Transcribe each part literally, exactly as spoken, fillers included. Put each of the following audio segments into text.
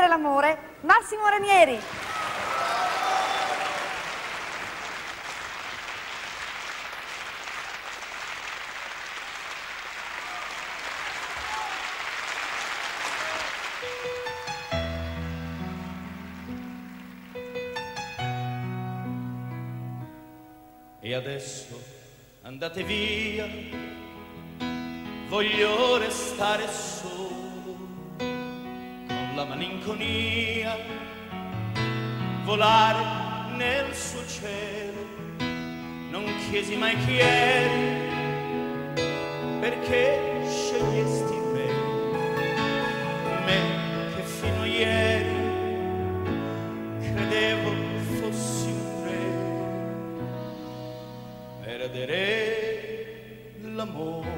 combattere l'amore, Massimo Ranieri. E adesso andate via, voglio restare solo, con la malinconia, volare nel suo cielo. Non chiesi mai chi eri, perché scegliesti me, me che fino a ieri credevo fossi un re. Perdere l'amore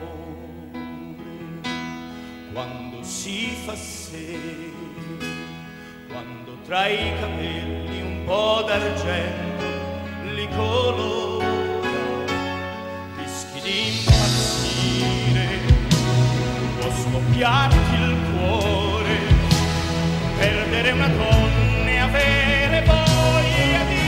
quando si fa sera, quando tra i capelli un po' d'argento li colora, rischi di impazzire, può scoppiarti il cuore, perdere una donna e avere voglia di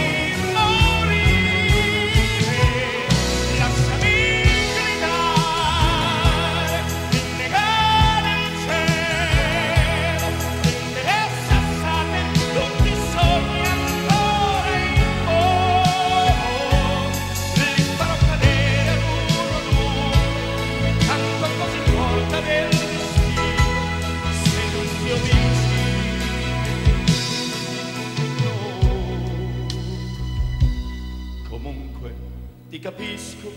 ti capisco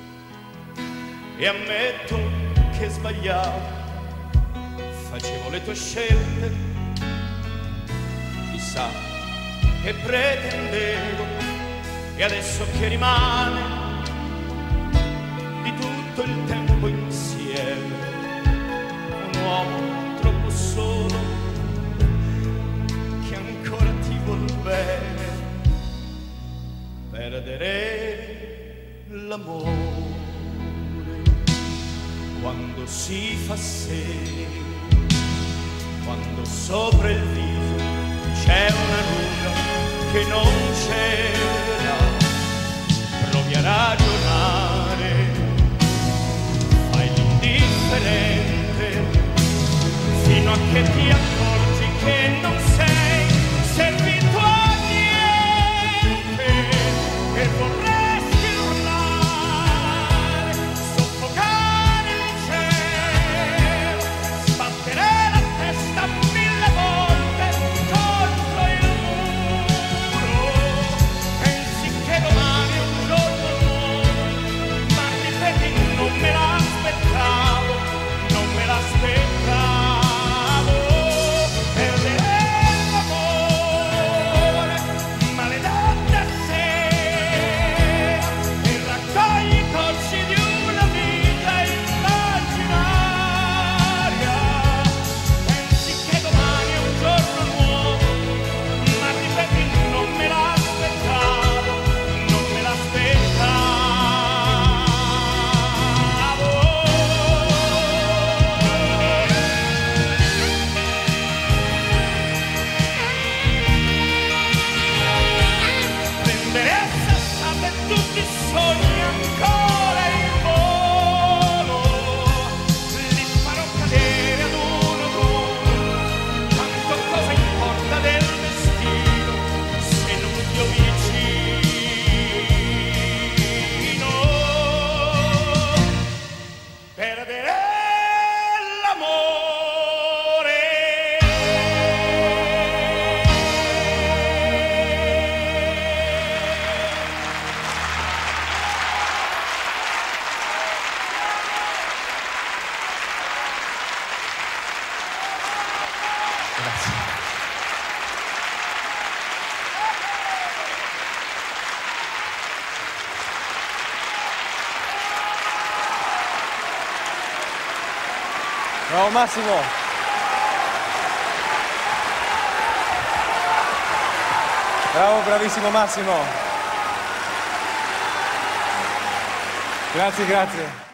e ammetto che sbagliavo, facevo le tue scelte, chissà che pretendevo, e adesso che rimane di tutto il tempo insieme, un uomo troppo solo che ancora ti vuol bene. Perdere l'amore quando si fa sera, quando sopra il viso c'è una luna che non c'era. Provi a ragionare, fai l'indifferente fino a che ti accorgi che non sei servito a niente, e vorresti urlare, soffocare il cielo, sbattere la testa mille volte contro il muro. Pensi che domani è un giorno nuovo, ma ripeti non me l'aspettavo, non me l'aspettavo. Bravo Massimo! Bravo, bravissimo Massimo! Grazie, grazie!